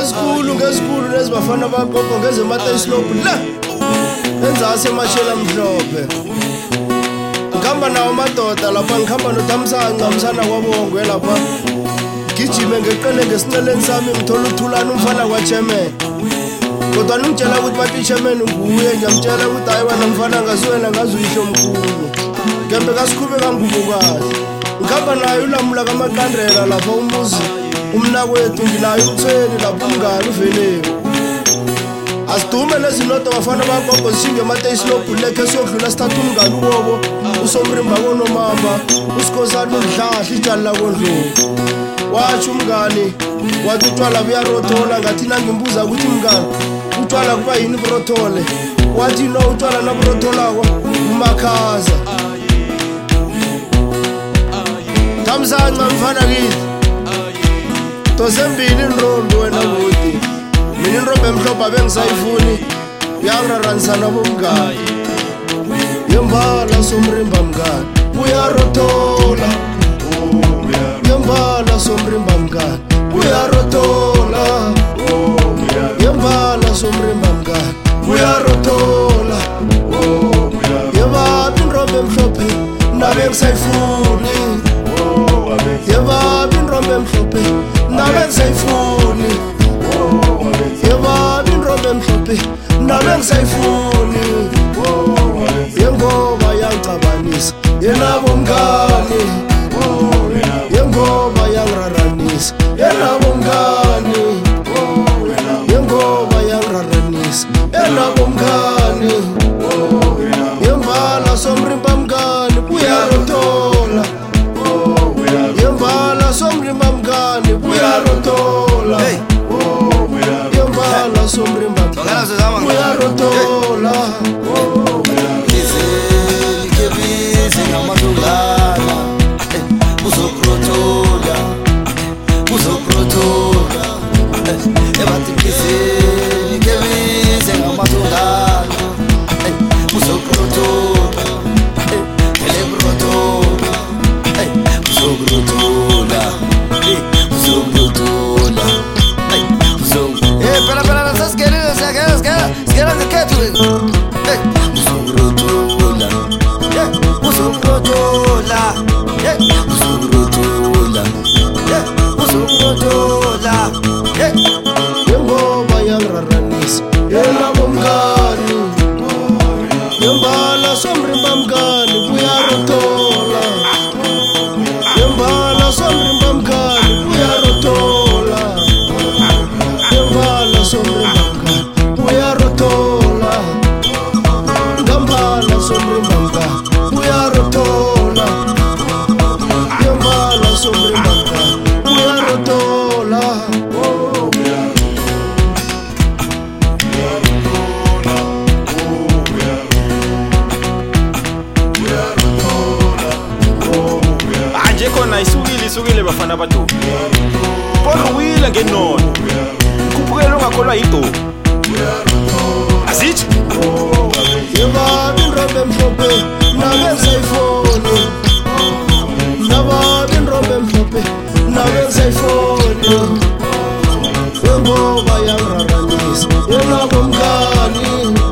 ngesikhulu nezibafana bagogo ngeze mata islope la enzase mashela mhlophe ngihamba nawo madoda lapha ngikhamba noThamsanqa umsana kwabongwe lapha gijime ngeqele ngesiceleni sami ngithola uthulana umfana kwaChairman kodwa ngimtshela ukuthi bathi iChairman nguye ngiyamtshela ukuthi hayi wena mfana ngasiwena ngazuyisho omkhulu ngembe kasikhube kangubukazi ngihamba naye ulamula kaMaqandela lapha umuzi umnakwethu nginayo umthweni lapha umngane uvelele asidume lezinoto bafana bagogo singe mate islope lekhe siyodlula sithatha umngane uwobo usomrimba konomama usikhosana udlahla ijali lakondlovu wathi umngane wathi utshwala buyarothola ngathi nangimbuza ukuthi umngane utshwala kuba yini burothole wathi no utshwala naburotholako umakhaza Thamsanqa mfana kithi tozembili inrondo wena buti mina inrondo emhlophe bengisayifuni yangiranisana bomngane yembala somrimba mngane uyarothola yembala somrimba mngane uyarothola yembala somrimba mngane uyarothola yeba inrondo emhlophe nabe ngisayifuni yeba inrondo emhlophe nabe ngisayifuni yeba inrondo emhlophe nabe ngisayifuni yengoba yangicabanisa yenabo mngane yengoba yangiraranisa yenabo mngane yengoba yangiraranisa yenabo mngane yembala somrimba mngane uyarothola yembala somrimba mngane uyarothola yembala somrimba mngane uyarothola yengoba yangiraranisa yenabo mngane yembala somrimba mngane uyarothola yembala somrimba mngane uyarothola yembala somrimba mngane uyarothola ngambala somrimba mngane uyarothola yembala somrimba mngane uyarothola khona isukile bafana badu kodwa uyile ngenono kuphukela ungakholwa yidobu asithi yeba inrondo emhlophe nabe ngisayifuni naba inrondo emhlophe nabe ngisayifuni yengoba yangiraranisa yenabo mngane